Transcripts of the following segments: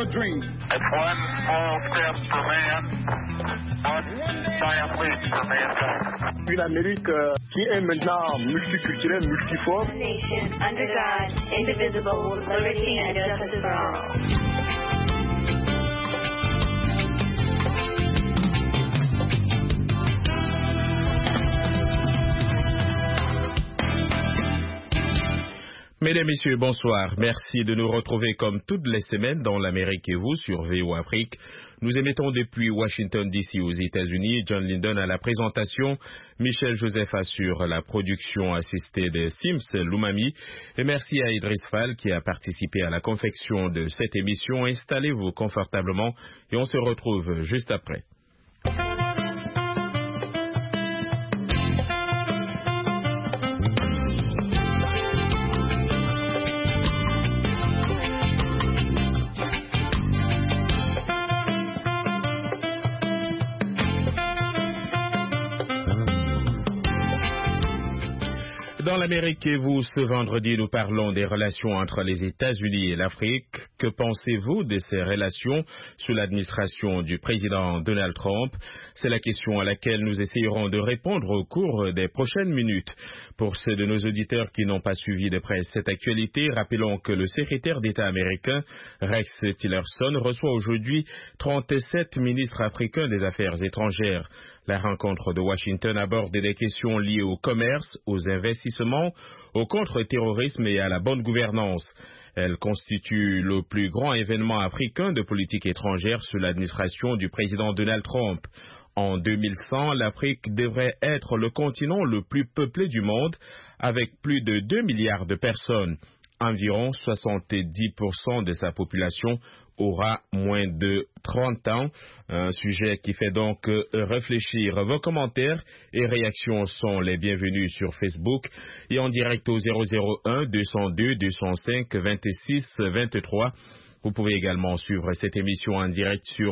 a dream. It's one small step for man, one giant leap for mankind. Une Amérique qui est maintenant multiculturelle, multiforme. Nation under God, indivisible, with liberty and justice for all. Mesdames, Messieurs, bonsoir. Merci de nous retrouver comme toutes les semaines dans l'Amérique et vous sur VOA Afrique. Nous émettons depuis Washington DC aux États-Unis. John Linden à la présentation, Michel Joseph assure la production assistée de Sims Lumami. Et merci à Idriss Fall qui a participé à la confection de cette émission. Installez-vous confortablement et on se retrouve juste après. Dans l'Amérique et vous, ce vendredi, nous parlons des relations entre les États-Unis et l'Afrique. Que pensez-vous de ces relations sous l'administration du président Donald Trump? C'est la question à laquelle nous essayerons de répondre au cours des prochaines minutes. Pour ceux de nos auditeurs qui n'ont pas suivi de près cette actualité, rappelons que le secrétaire d'État américain, Rex Tillerson, reçoit aujourd'hui 37 ministres africains des Affaires étrangères. La rencontre de Washington aborde des questions liées au commerce, aux investissements, au contre-terrorisme et à la bonne gouvernance. Elle constitue le plus grand événement africain de politique étrangère sous l'administration du président Donald Trump. En 2100, l'Afrique devrait être le continent le plus peuplé du monde, avec plus de 2 milliards de personnes. Environ 70% de sa population aura moins de 30 ans, un sujet qui fait donc réfléchir. Vos commentaires et réactions sont les bienvenus sur Facebook et en direct au 001 202 205 26 23. Vous pouvez également suivre cette émission en direct sur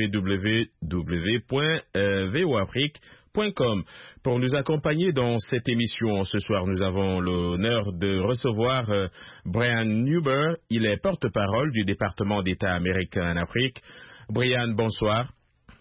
www.voafrique.com. Pour nous accompagner dans cette émission, ce soir, nous avons l'honneur de recevoir Brian Newber. Il est porte-parole du département d'État américain en Afrique. Brian, bonsoir.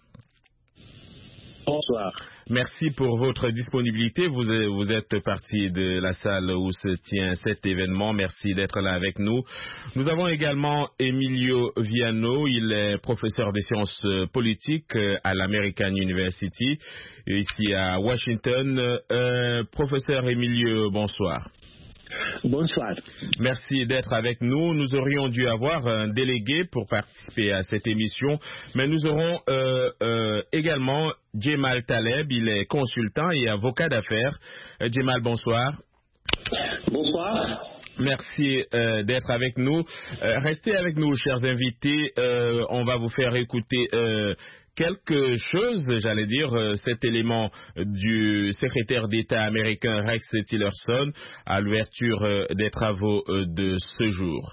Bonsoir. Merci pour votre disponibilité. Vous êtes parti de la salle où se tient cet événement. Merci d'être là avec nous. Nous avons également Emilio Viano. Il est professeur des sciences politiques à l'American University, ici à Washington. Professeur Emilio, bonsoir. Bonsoir. Merci d'être avec nous. Nous aurions dû avoir un délégué pour participer à cette émission, mais nous aurons également Jemal Taleb. Il est consultant et avocat d'affaires. Jemal, bonsoir. Bonsoir. Merci d'être avec nous. Restez avec nous, chers invités. On va vous faire écouter quelque chose, j'allais dire, cet élément du secrétaire d'État américain Rex Tillerson à l'ouverture des travaux de ce jour.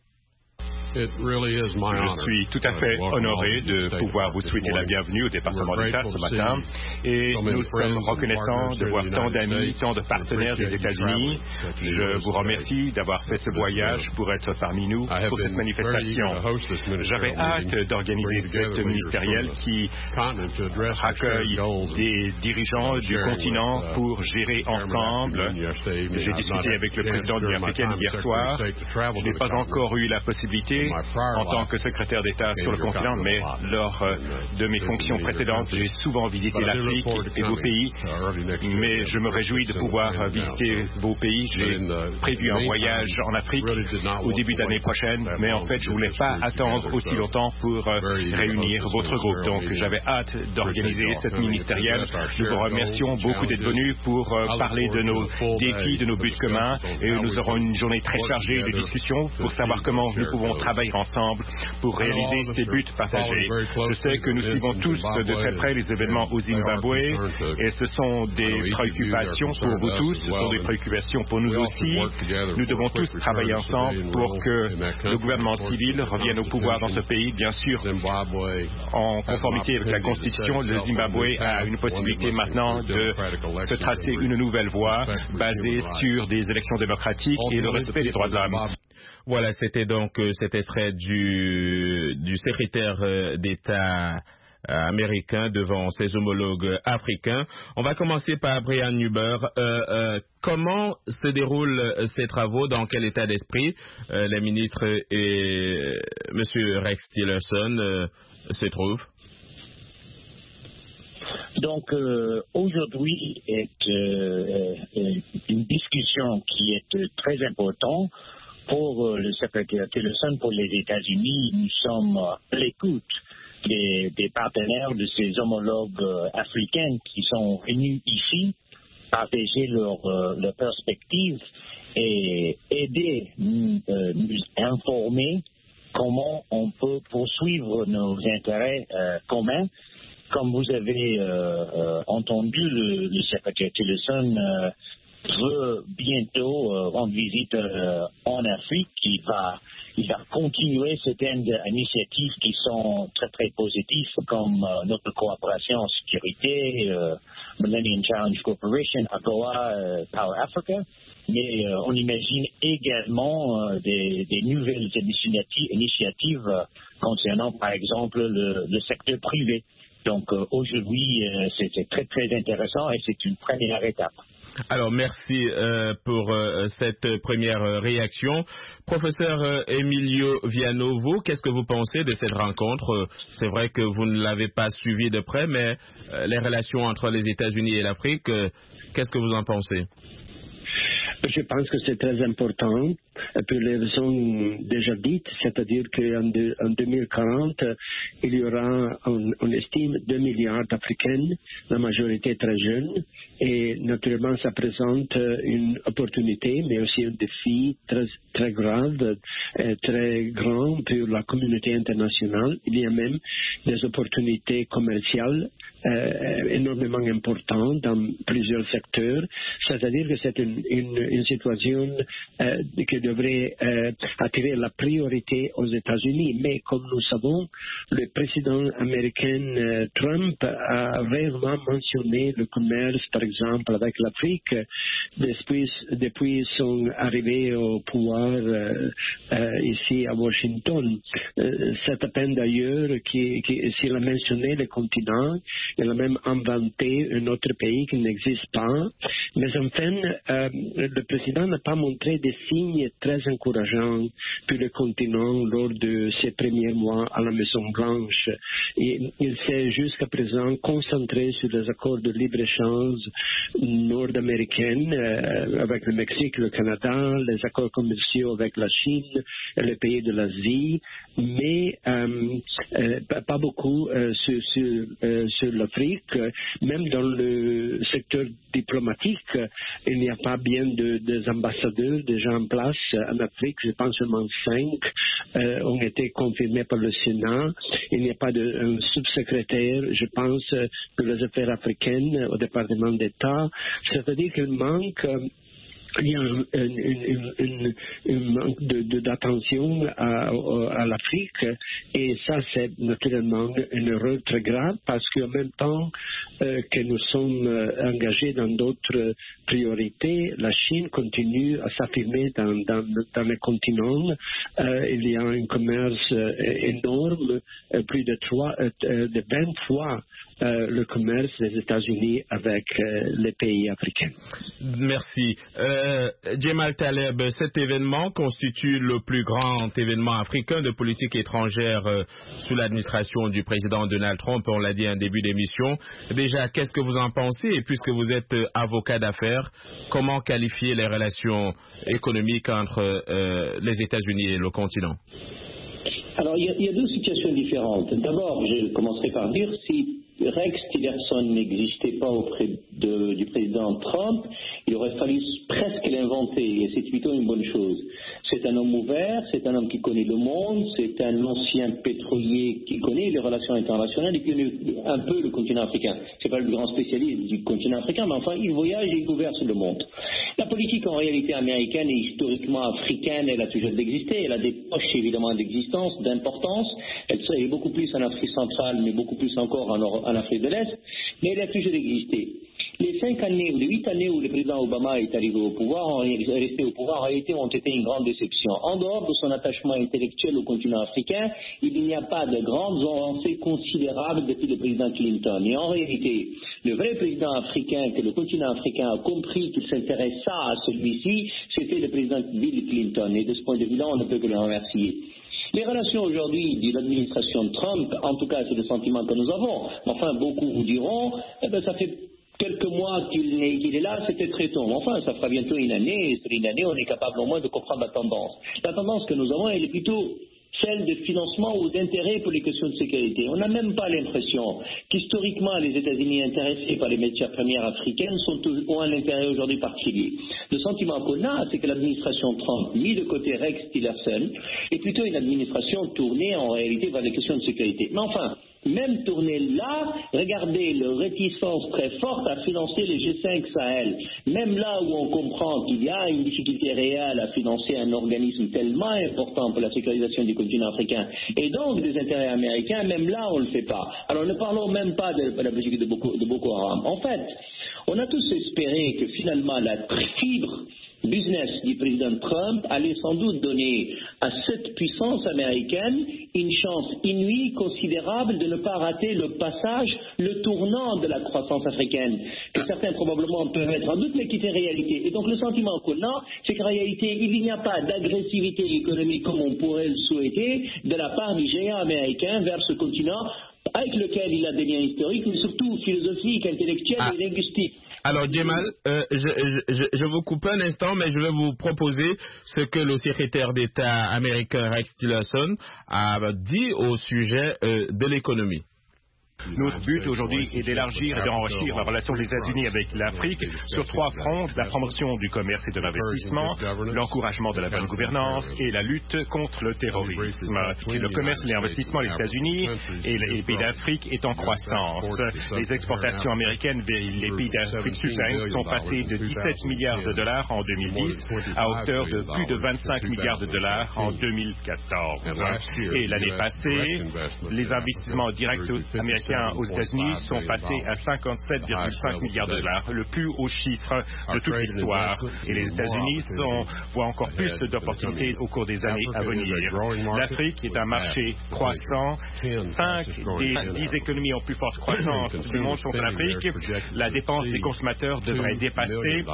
Je suis tout à fait honoré de pouvoir vous souhaiter la bienvenue au département d'État ce matin et nous sommes reconnaissants de voir tant d'amis, tant de partenaires des États-Unis. Je vous remercie d'avoir fait ce voyage pour être parmi nous pour cette manifestation. J'avais hâte d'organiser cette ministérielle qui accueille des dirigeants du continent pour gérer ensemble. J'ai discuté avec le président de l'Union africaine hier soir. Je n'ai pas encore eu la possibilité en tant que secrétaire d'État sur le continent, mais lors de mes fonctions précédentes, j'ai souvent visité l'Afrique et vos pays, mais je me réjouis de pouvoir visiter vos pays. J'ai prévu un voyage en Afrique au début de l'année prochaine, mais en fait, je ne voulais pas attendre aussi longtemps pour réunir votre groupe. Donc, j'avais hâte d'organiser cette ministérielle. Nous vous remercions beaucoup d'être venus pour parler de nos défis, de nos buts communs, et nous aurons une journée très chargée de discussions pour savoir comment nous pouvons travailler ensemble pour réaliser ces buts partagés. Je sais que nous suivons tous de très près les événements au Zimbabwe et ce sont des préoccupations pour vous tous, ce sont des préoccupations pour nous aussi. Nous devons tous travailler ensemble pour que le gouvernement civil revienne au pouvoir dans ce pays. Bien sûr, en conformité avec la Constitution, le Zimbabwe a une possibilité maintenant de se tracer une nouvelle voie basée sur des élections démocratiques et le respect des droits de l'homme. Voilà, c'était donc cet extrait du secrétaire d'État américain devant ses homologues africains. On va commencer par Brian Nuber. Comment se déroulent ces travaux? Dans quel état d'esprit les ministres et M. Rex Tillerson se trouvent? Donc, aujourd'hui est une discussion qui est très importante pour le secrétaire Tillerson pour les États-Unis. Nous sommes à l'écoute des partenaires de ces homologues africains qui sont venus ici partager leurs perspectives et aider nous informer comment on peut poursuivre nos intérêts communs. Comme vous avez entendu, le secrétaire Tillerson veut bientôt rendre visite en Afrique. Il va continuer certaines initiatives qui sont très très positives, comme notre coopération en sécurité, Millennium Challenge Corporation, AGOA, Power Africa. Mais on imagine également des nouvelles initiatives concernant, par exemple, le secteur privé. Donc aujourd'hui, c'est très très intéressant et c'est une première étape. Alors merci pour cette première réaction. Professeur Emilio Viano, vous, qu'est-ce que vous pensez de cette rencontre? C'est vrai que vous ne l'avez pas suivi de près, mais les relations entre les États-Unis et l'Afrique, qu'est-ce que vous en pensez? Je pense que c'est très important pour les raisons déjà dites, c'est-à-dire qu'en 2040, il y aura, on estime, 2 milliards d'Africains, la majorité très jeunes, et naturellement ça présente une opportunité, mais aussi un défi très, très grave, très grand pour la communauté internationale. Il y a même des opportunités commerciales énormément importantes dans plusieurs secteurs, c'est-à-dire que c'est une situation qui devrait attirer la priorité aux États-Unis. Mais comme nous savons, le président américain Trump a rarement mentionné le commerce, par exemple, avec l'Afrique depuis son arrivée au pouvoir ici à Washington. C'est à peine d'ailleurs s'il a mentionné le continent, il a même inventé un autre pays qui n'existe pas. Mais enfin, le président n'a pas montré des signes très encourageants pour le continent lors de ses premiers mois à la Maison-Blanche. Il s'est jusqu'à présent concentré sur les accords de libre-échange nord-américains avec le Mexique, le Canada, les accords commerciaux avec la Chine et les pays de l'Asie, mais pas beaucoup sur l'Afrique. Même dans le secteur diplomatique, il n'y a pas bien des ambassadeurs déjà en place en Afrique. Je pense seulement 5 ont été confirmés par le Sénat. Il n'y a pas de sous-secrétaire, je pense, pour les affaires africaines au département d'État. C'est-à-dire qu'il manque... Il y a un manque d'attention à l'Afrique, et ça c'est naturellement une erreur très grave, parce qu'en même temps que nous sommes engagés dans d'autres priorités, la Chine continue à s'affirmer dans le continent. Il y a un commerce énorme, plus de 20 fois le commerce des États-Unis avec les pays africains. Merci. Jemal Taleb, cet événement constitue le plus grand événement africain de politique étrangère sous l'administration du président Donald Trump, on l'a dit en début d'émission. Déjà, qu'est-ce que vous en pensez? Et puisque vous êtes avocat d'affaires, comment qualifier les relations économiques entre les États-Unis et le continent? Alors, il y a deux situations différentes. D'abord, je commencerai par dire, si Rex Tillerson n'existait pas auprès du président Trump, il aurait fallu presque l'inventer, et c'est plutôt une bonne chose. C'est un homme ouvert, c'est un homme qui connaît le monde, c'est un ancien pétrolier qui connaît les relations internationales et qui connaît un peu le continent africain. C'est pas le grand spécialiste du continent africain, mais enfin, il voyage et il bouleverse le monde. La politique en réalité américaine et historiquement africaine, elle a toujours existé, elle a des poches évidemment d'existence, d'importance, elle est beaucoup plus en Afrique centrale, mais beaucoup plus encore en Afrique de l'Est, mais elle a toujours existé. les 5 années ou les 8 années où le président Obama est arrivé au pouvoir, est resté au pouvoir, en réalité, ont été une grande déception. En dehors de son attachement intellectuel au continent africain, il n'y a pas de grandes avancées considérables depuis le président Clinton. Et en réalité, le vrai président africain, que le continent africain a compris qu'il s'intéressa à celui-ci, c'était le président Bill Clinton. Et de ce point de vue-là, on ne peut que le remercier. Les relations aujourd'hui de l'administration Trump, en tout cas c'est le sentiment que nous avons, enfin beaucoup vous diront, ça fait quelques mois qu'il est là, c'était très tôt. Enfin, ça fera bientôt une année, et sur une année, on est capable au moins de comprendre la tendance. La tendance que nous avons, elle est plutôt celle de financement ou d'intérêt pour les questions de sécurité. On n'a même pas l'impression qu'historiquement les États-Unis intéressés par les matières premières africaines ont un intérêt aujourd'hui particulier. Le sentiment qu'on a, c'est que l'administration Trump, mis de côté Rex Tillerson, est plutôt une administration tournée en réalité vers les questions de sécurité. Mais enfin, même tourné là, regardez le réticence très forte à financer les G5 Sahel. Même là où on comprend qu'il y a une difficulté réelle à financer un organisme tellement important pour la sécurisation du continent africain et donc des intérêts américains, même là on ne le fait pas. Alors ne parlons même pas de la politique de Boko Haram. En fait, on a tous espéré que finalement la fibre business du président Trump allait sans doute donner à cette puissance américaine une chance inouïe, considérable de ne pas rater le passage, le tournant de la croissance africaine, que certains probablement peuvent être en doute, mais qui est réalité. Et donc le sentiment qu'on a, c'est qu'en réalité, il n'y a pas d'agressivité économique comme on pourrait le souhaiter de la part du géant américain vers ce continent avec lequel il a des liens historiques, mais surtout philosophiques, intellectuels et linguistiques. Alors, Djemal, je vous coupe un instant, mais je vais vous proposer ce que le secrétaire d'État américain Rex Tillerson a dit au sujet de l'économie. Notre but aujourd'hui est d'élargir et d'enrichir la relation des États-Unis avec l'Afrique sur 3 fronts: la promotion du commerce et de l'investissement, l'encouragement de la bonne gouvernance et la lutte contre le terrorisme. Le commerce et l'investissement des États-Unis et les pays d'Afrique est en croissance. Les exportations américaines vers les pays d'Afrique subsaharienne sont passées de 17 milliards de dollars en 2010 à hauteur de plus de 25 milliards de dollars en 2014. Et l'année passée, les investissements directs américains aux États-Unis sont passés à 57,5 milliards de dollars, le plus haut chiffre de toute l'histoire. Et les États-Unis voient encore plus d'opportunités au cours des années à venir. L'Afrique est un marché croissant. 5 des 10 économies en plus forte croissance du monde sont en Afrique. La dépense des consommateurs devrait dépasser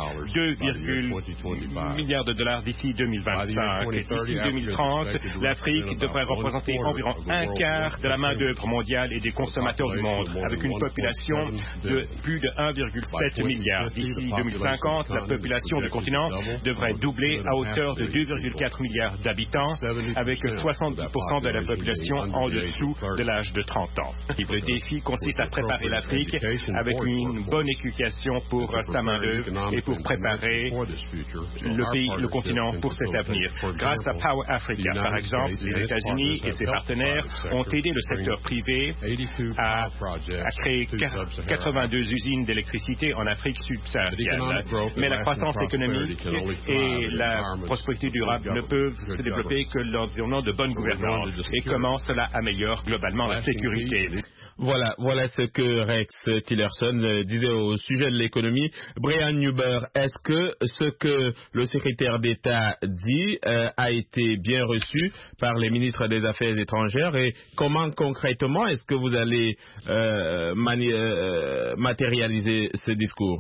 2,8 milliards de dollars d'ici 2025. D'ici 2030, l'Afrique devrait représenter environ un quart de la main-d'œuvre mondiale et des consommateurs du monde, avec une population de plus de 1,7 milliard. D'ici 2050, la population du continent devrait doubler à hauteur de 2,4 milliards d'habitants, avec 70% de la population en dessous de l'âge de 30 ans. Le défi consiste à préparer l'Afrique avec une bonne éducation pour sa main-d'œuvre et pour préparer le continent pour cet avenir. Grâce à Power Africa, par exemple, les États-Unis et ses partenaires ont aidé le secteur privé à créer 82 usines d'électricité en Afrique subsaharienne. Mais la croissance économique et la prospérité durable ne peuvent se développer que dans de bonne gouvernance. Et comment cela améliore globalement la sécurité. Voilà ce que Rex Tillerson disait au sujet de l'économie. Brian Newber, est-ce que ce que le secrétaire d'État dit a été bien reçu par les ministres des Affaires étrangères et comment concrètement est-ce que vous allez matérialiser ce discours?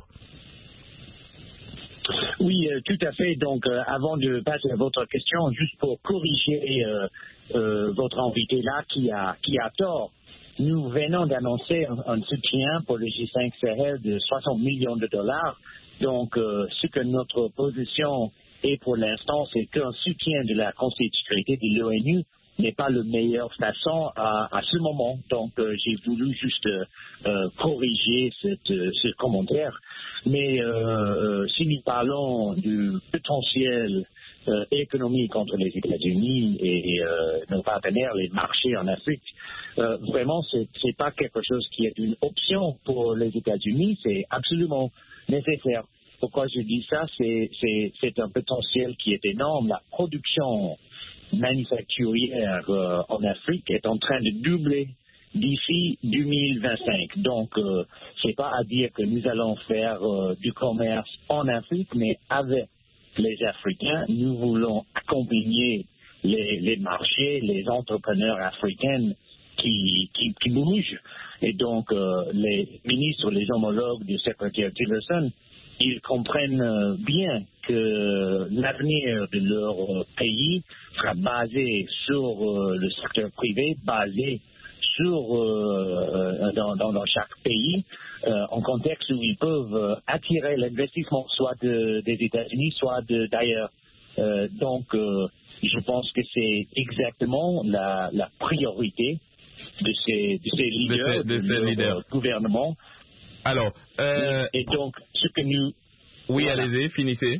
Oui, tout à fait. Donc, avant de passer à votre question, juste pour corriger votre invité là qui a tort. Nous venons d'annoncer un soutien pour le G5 Sahel de 60 millions de dollars. Donc, ce que notre position est pour l'instant, c'est qu'un soutien de la Conseil de sécurité de l'ONU n'est pas la meilleure façon à ce moment. Donc, j'ai voulu juste corriger ce commentaire. Mais si nous parlons du potentiel économique entre les États-Unis et nos partenaires, les marchés en Afrique, vraiment, c'est pas quelque chose qui est une option pour les États-Unis, c'est absolument nécessaire. Pourquoi je dis ça? C'est un potentiel qui est énorme. La production manufacturière en Afrique est en train de doubler d'ici 2025. Donc, c'est pas à dire que nous allons faire du commerce en Afrique, mais avec les Africains, nous voulons accompagner les marchés, les entrepreneurs africains qui bougent. Et donc, les ministres, les homologues du secrétaire Tillerson, ils comprennent bien que l'avenir de leur pays sera basé sur le secteur privé, basé sur dans chaque pays, en contexte où ils peuvent attirer l'investissement soit des États-Unis, soit d'ailleurs. Donc, je pense que c'est exactement la priorité de ces leaders, de leur gouvernement. Alors, et donc, ce que nous... Oui, voilà. Allez-y, finissez.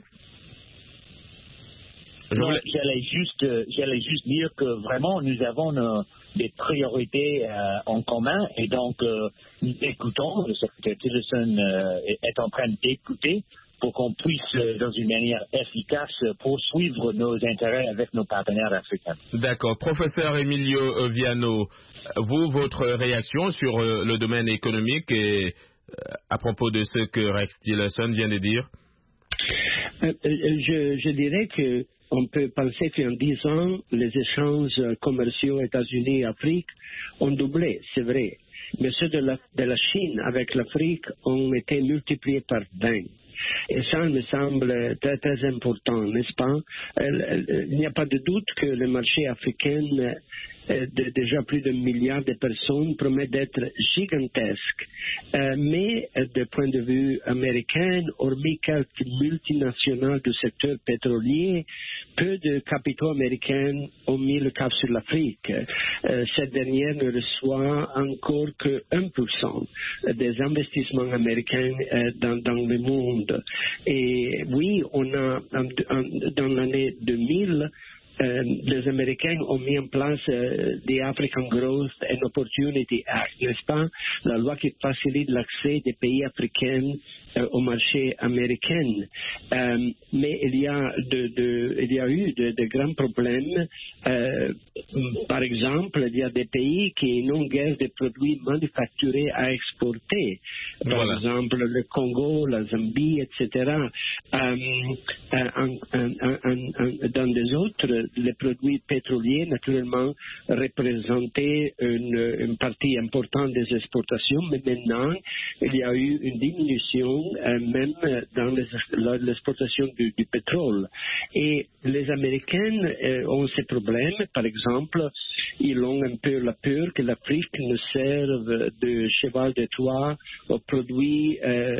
J'allais juste dire que vraiment, nous avons des priorités en commun, et donc, nous écoutons, le secrétaire Tillerson est en train d'écouter pour qu'on puisse, dans une manière efficace, poursuivre nos intérêts avec nos partenaires africains. D'accord. Professeur Emilio Viano, vous, votre réaction sur le domaine économique et à propos de ce que Rex Tillerson vient de dire? Je dirais que on peut penser qu'en 10 ans, les échanges commerciaux États-Unis et Afrique ont doublé, c'est vrai. Mais ceux de la Chine avec l'Afrique ont été multipliés par 20. Et ça me semble très, très important, n'est-ce pas? Il n'y a pas de doute que le marché africain, déjà plus d'1 milliard de personnes, promet d'être gigantesque. Mais, de point de vue américain, hormis quelques multinationales du secteur pétrolier, peu de capitaux américains ont mis le cap sur l'Afrique. Cette dernière ne reçoit encore que 1% des investissements américains dans le monde. Et oui, on a, dans l'année 2000, les Américains ont mis en place the African Growth and Opportunity Act, n'est-ce pas? La loi qui facilite l'accès des pays africains au marché américain. Mais il y a eu de grands problèmes. Par exemple, il y a des pays qui n'ont guère de produits manufacturés à exporter. Par exemple, le Congo, la Zambie, etc. Dans des autres, les produits pétroliers, naturellement, représentaient une partie importante des exportations, mais maintenant, il y a eu une diminution même dans l'exportation du pétrole. Et les Américains ont ces problèmes. Par exemple, ils ont un peu la peur que l'Afrique ne serve de cheval de Troie aux produits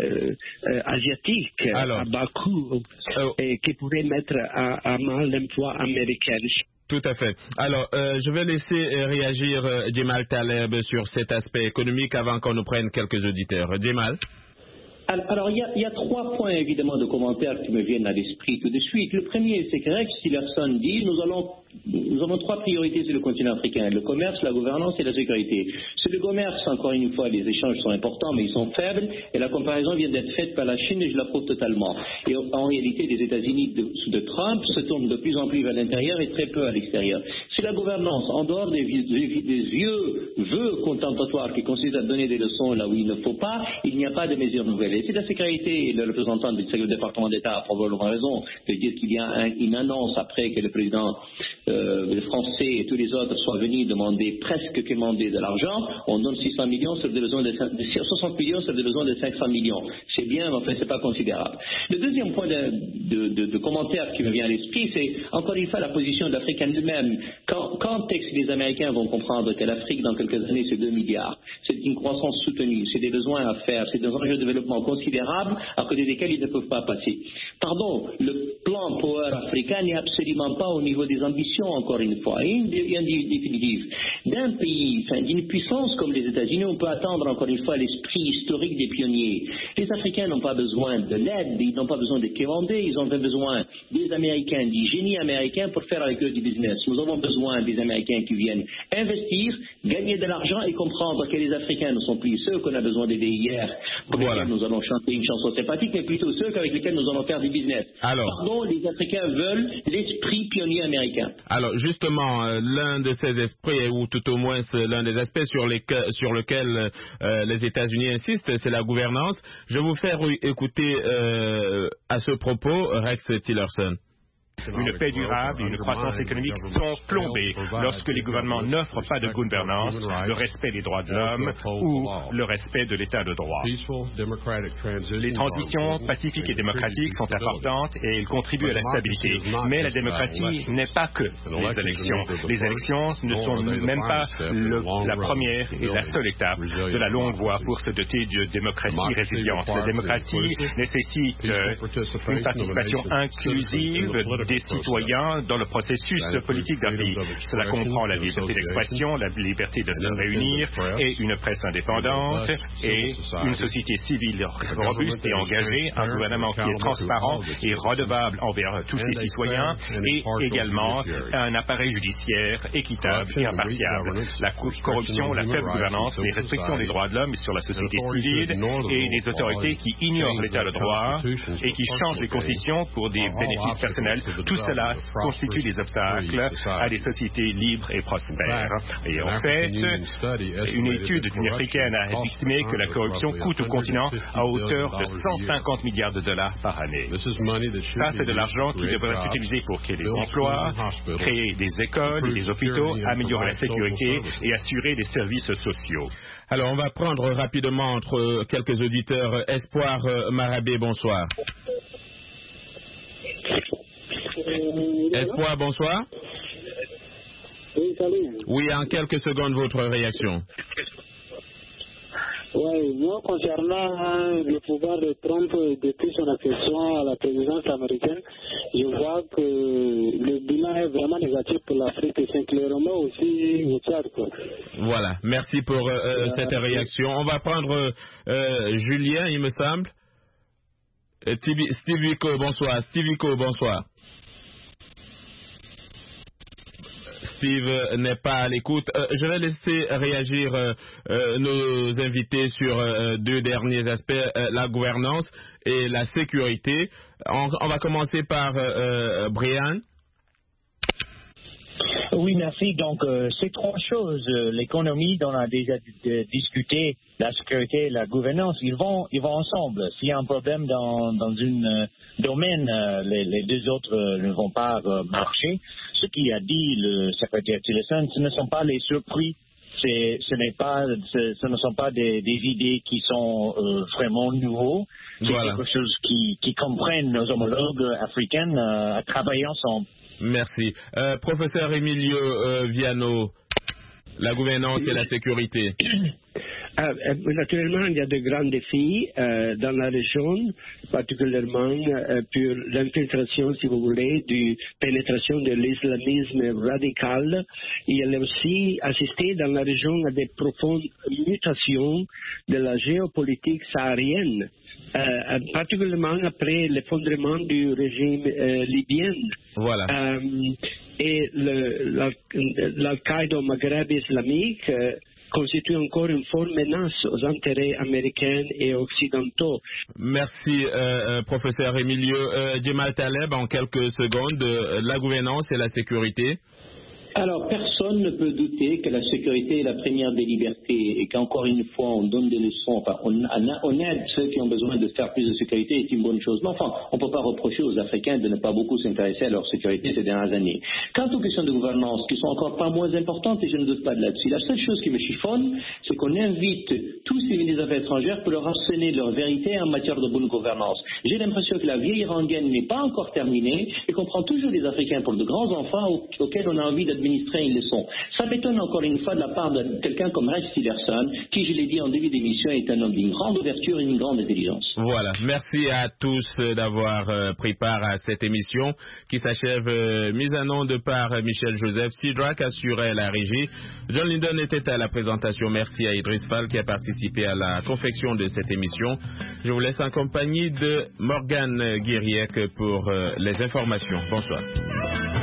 asiatiques à bas coût et qui pourraient mettre à mal l'emploi américain. Tout à fait. Alors, je vais laisser réagir Djemal Taleb sur cet aspect économique avant qu'on nous prenne quelques auditeurs. Djemal. Alors, il y a 3 points, évidemment, de commentaires qui me viennent à l'esprit tout de suite. Le premier, c'est que Rex Tillerson dit nous avons 3 priorités sur le continent africain, le commerce, la gouvernance et la sécurité. Sur le commerce, encore une fois, les échanges sont importants, mais ils sont faibles, et la comparaison vient d'être faite par la Chine, et je l'approuve totalement. Et en réalité, les États-Unis de Trump se tournent de plus en plus vers l'intérieur et très peu à l'extérieur. Sur la gouvernance, en dehors des vieux vœux contempatoires qui consistent à donner des leçons là où il ne faut pas, il n'y a pas de mesures nouvelles. Et c'est la sécurité, le représentant du département d'État a probablement raison de dire qu'il y a une annonce après que le président le Français et tous les autres soient venus demander, presque commander de l'argent. On donne 600 millions sur des besoins de 60 millions sur des besoins de 500 millions. C'est bien, mais enfin, c'est pas considérable. Le deuxième point de commentaire qui me vient à l'esprit, c'est encore une fois la position de l'Afrique elle-même. Quand est-ce que les Américains vont comprendre que l'Afrique, dans quelques années, c'est 2 milliards? C'est une croissance soutenue, c'est des besoins à faire, c'est des enjeux de développement considérables à côté desquels ils ne peuvent pas passer. Pardon, le plan Power africain n'est absolument pas au niveau des ambitions, encore une fois, et en définitive. D'un pays, d'une puissance comme les États-Unis, on peut attendre encore une fois l'esprit historique des pionniers. Les Africains n'ont pas besoin de l'aide, ils n'ont pas besoin de quémander, ils ont besoin des Américains, du génie américain pour faire avec eux du business. Nous avons besoin des Américains qui viennent investir, gagner de l'argent et comprendre que les Africains ne sont plus ceux qu'on a besoin d'aider hier, pour lesquels nous allons chanter une chanson sympathique, mais plutôt ceux avec lesquels nous allons faire du business. Pardon, les Africains veulent l'esprit pionnier américain. Alors, justement, l'un de ces esprits, ou tout au moins l'un des aspects sur lequel les États-Unis insistent, c'est la gouvernance. Je vais vous faire écouter à ce propos Rex Tillerson. Une paix durable et une croissance économique sont plombées lorsque les gouvernements n'offrent pas de gouvernance, le respect des droits de l'homme ou le respect de l'état de droit. Les transitions pacifiques et démocratiques sont importantes et elles contribuent à la stabilité. Mais la démocratie n'est pas que les élections. Les élections ne sont même pas la première et la seule étape de la longue voie pour se doter de démocratie résiliente. La démocratie nécessite une participation inclusive des citoyens dans le processus politique d'un pays. Cela comprend la liberté d'expression, la liberté de se réunir et une presse indépendante et une société civile robuste et engagée, un gouvernement qui est transparent et redevable envers tous les citoyens et également un appareil judiciaire équitable et impartial. La corruption, la faible gouvernance, les restrictions des droits de l'homme sur la société civile et des autorités qui ignorent l'état de droit et qui changent les constitutions pour des bénéfices personnels. Tout cela constitue des obstacles à des sociétés libres et prospères. Et en fait, une étude d'une africaine a estimé que la corruption coûte au continent à hauteur de 150 milliards de dollars par année. Ça, c'est de l'argent qui devrait être utilisé pour créer des emplois, créer des écoles et des hôpitaux, améliorer la sécurité et assurer des services sociaux. Alors, on va prendre rapidement entre quelques auditeurs. Espoir Marabé, bonsoir. Espoir, bonsoir. Oui, salut. Oui, en quelques secondes, votre réaction. Oui, moi, concernant le pouvoir de Trump depuis son accession à la présidence américaine, je vois que le bilan est vraiment négatif pour l'Afrique et singulièrement aussi au Tchad. Voilà, merci pour cette réaction. On va prendre Julien, il me semble. Steve Vico, bonsoir. Steve Vico, bonsoir. Steve n'est pas à l'écoute. Je vais laisser réagir nos invités sur deux derniers aspects, la gouvernance et la sécurité. On va commencer par Brian. Oui, merci. Donc, c'est trois choses. L'économie, dont on a déjà discuté, la sécurité et la gouvernance, ils vont ensemble. S'il y a un problème dans un domaine, les deux autres ne vont pas marcher. Ce qui a dit le secrétaire Tillerson, ce ne sont pas les surpris. Ce ne sont pas des idées qui sont vraiment nouveaux. C'est quelque chose qui comprennent nos homologues africains à travailler ensemble. Merci. Professeur Emilio Viano, la gouvernance et la sécurité. Naturellement, il y a de grands défis dans la région, particulièrement pour l'infiltration, si vous voulez, de pénétration de l'islamisme radical. Il y a aussi assisté dans la région à des profondes mutations de la géopolitique saharienne. Particulièrement après l'effondrement du régime libyen. Voilà. Et l'Al-Qaïda au Maghreb islamique constitue encore une forte menace aux intérêts américains et occidentaux. Merci, professeur Emilio. Djemal Taleb, en quelques secondes, la gouvernance et la sécurité. Alors, personne ne peut douter que la sécurité est la première des libertés et qu'encore une fois, on donne des leçons. Enfin, on aide ceux qui ont besoin de faire plus de sécurité, est une bonne chose. Mais enfin, on ne peut pas reprocher aux Africains de ne pas beaucoup s'intéresser à leur sécurité ces dernières années. Quant aux questions de gouvernance, qui sont encore pas moins importantes, et je ne doute pas de là-dessus, la seule chose qui me chiffonne, c'est qu'on invite tous ces ministres des Affaires étrangères pour leur enseigner leur vérité en matière de bonne gouvernance. J'ai l'impression que la vieille rengaine n'est pas encore terminée et qu'on prend toujours les Africains pour de grands enfants auxquels on a envie d'administrer une leçon. Ça m'étonne encore une fois de la part de quelqu'un comme Rex Tillerson, qui, je l'ai dit en début d'émission, est un homme d'une grande ouverture et d'une grande intelligence. Voilà. Merci à tous d'avoir pris part à cette émission qui s'achève mise en onde par Michel Joseph. Sidrak assurait la régie. John Linden était à la présentation. Merci à Idriss Fall qui a participé à la confection de cette émission. Je vous laisse en compagnie de Morgane Guiriec pour les informations. Bonsoir.